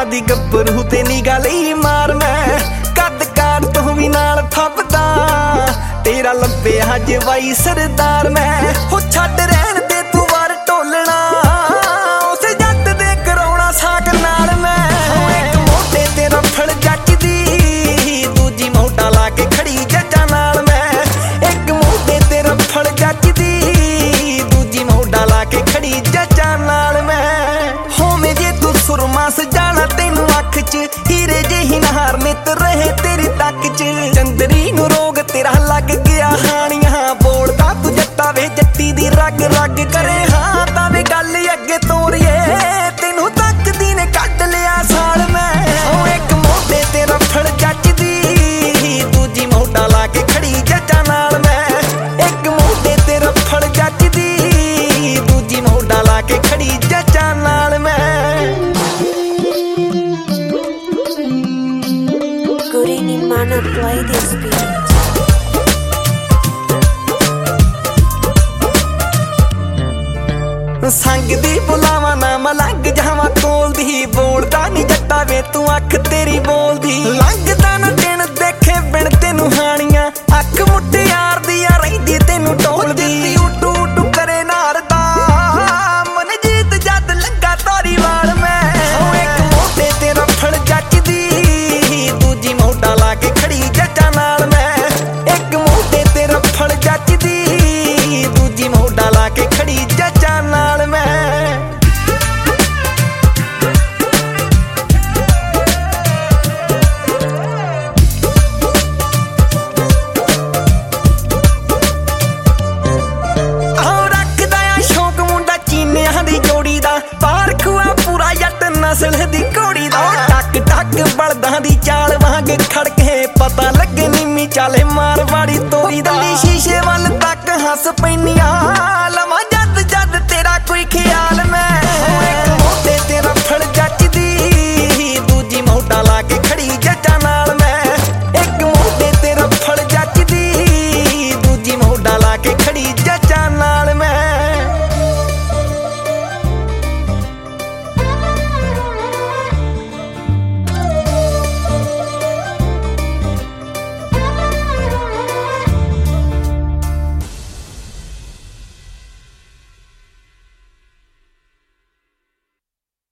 दी गब्बरू ते निगाह लई मार मैं कद काट तू भी नाल फबदा तेरा लब्बे हज वाई सरदार मैं हो छड्ड रहन दे तू वार टोलना उस जट दे कराउणा साक नाल मैं एक मोटे ते रफड़ जचदी दूजी मोटा ला के खड़ी जज्जां नाल मैं एक मोटे ते रफड़ जचदी दूजी मोटा ला के खड़ी जज्जां नाल मैं होवे जे तू सुरमा सजाना तेनू अख च हीरे जेही नहार नित रहे तेरी तक च चंदरी नू रोग तेरा लग गया हानियां बोलदा तू जट्टा वे जट्टी दी रग रग करे हाँ तावे गल अगे तोरिए तेनू तकदी ने कट लिया साल मैं एक मोटे ते रफड़ जचदी दूजी मोटा ला के खड़ी जज्जां नाल मैं एक मोटे ते रफड़ जचदी दूजी मोटा ला के खड़ी जज्जां नाल मैं Gurini mana play this beat. संग दी बुलावा ना मलंग जावा कोल दी बोलदा नी जट्टा वे तू अख तेरी बोलदी लंघदा ना दिन देखे बिन तेनू हानियां अख मुट्टे यार दिया रहिंदी तेनू टोलदी उटू उटू करे नारदा मन जीत जद लगा तारी वाल मैं एक मोटे ते रफड़ जचदी दूजी मोटा ला के खड़ी जज्जां नाल मैं एक मोटे ते रफड़ जचदी दूजी मोटा ला के खड़ी जज्जां नाल मैं नस्ल दी घोड़ी दा टक टक बलदां दी चाल वांग खड़के पता लगे नीमी चाले मारवाड़ी तोरी दा शीशे वल तक हस पैनिया